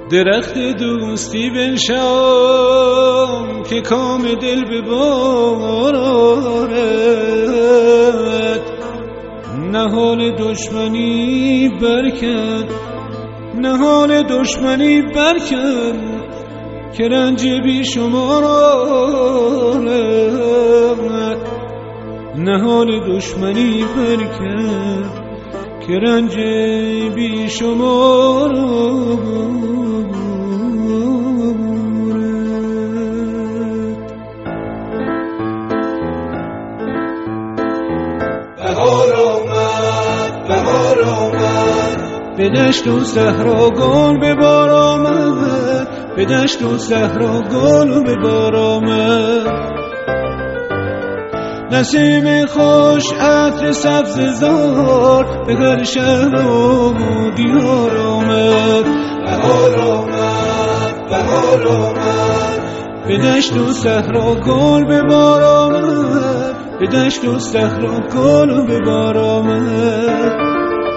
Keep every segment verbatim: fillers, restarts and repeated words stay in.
درخت دوستی بنشان که کام دل ببارد، نهال دشمنی برکن، نهال دشمنی برکن که رنج بی شمار آرد، نهال دشمنی برکن که رنج بی شمار آرد. بهار آمد، بهار آمد، به دشت و صحرا گل به بار آمد، به دشت و صحرا گل به بار آمد. نسیم خوش عطر سبز زار به هر شهر و دیار آمد. بهار آمد، بهار آمد، به دشت و صحرا گل به بار آمد، به دشت و صحرا گل به بار آمد.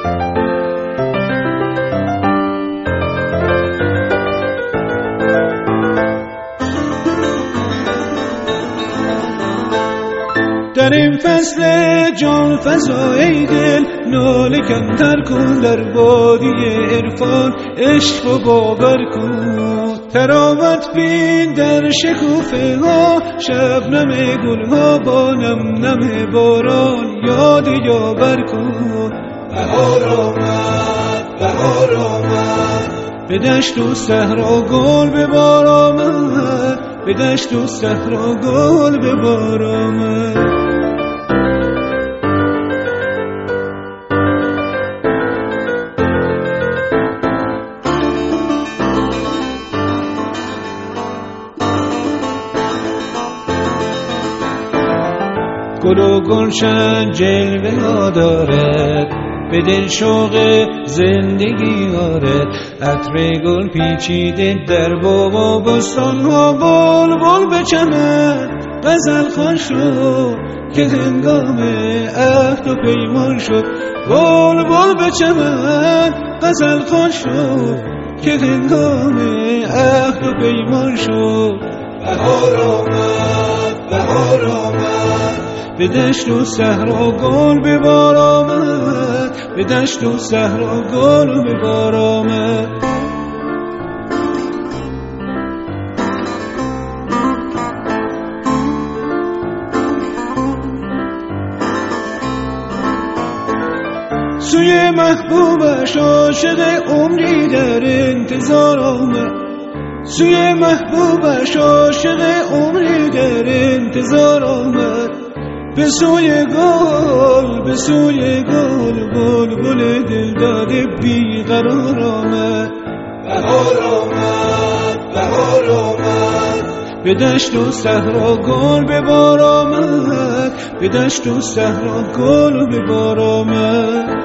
در این فصل جان فزای دل ناله کمتر کن، در وادی عرفان عشق و باور کن. تراوت بین در شکوفه ها، شبنم گل ها با نم نم باران یاد یاور کن. بهار آمد، بهار آمد، به دشت و صحرا گل به بار آمد، به دشت و صحرا گل به بار آمد. گل و گلشن جلوه ها دارد، به دل شوق زندگی آرد. عطر گل پیچیده در باغ و بستان ها، بلبل به چمن غزل خوان شد که هنگام عهد و پیمان شد. بلبل به چمن غزل خوان شد که هنگام عهد و پیمان شد. بهار آمد، بهار آمد، به دشت و صحرا گل به بار آمد، به دشت و صحرا گل به بار آمد. سوی محبوبش عاشق عمری در انتظار آمد، سوی محبوبش عاشق عمری در انتظار آمد. به سوی گل، به سوی گل، بلبل دل داده بی قرار آمد. بهار آمد، بهار آمد، به دشت و صحرا گل به بار آمد، به دشت و صحرا گل به بار آمد.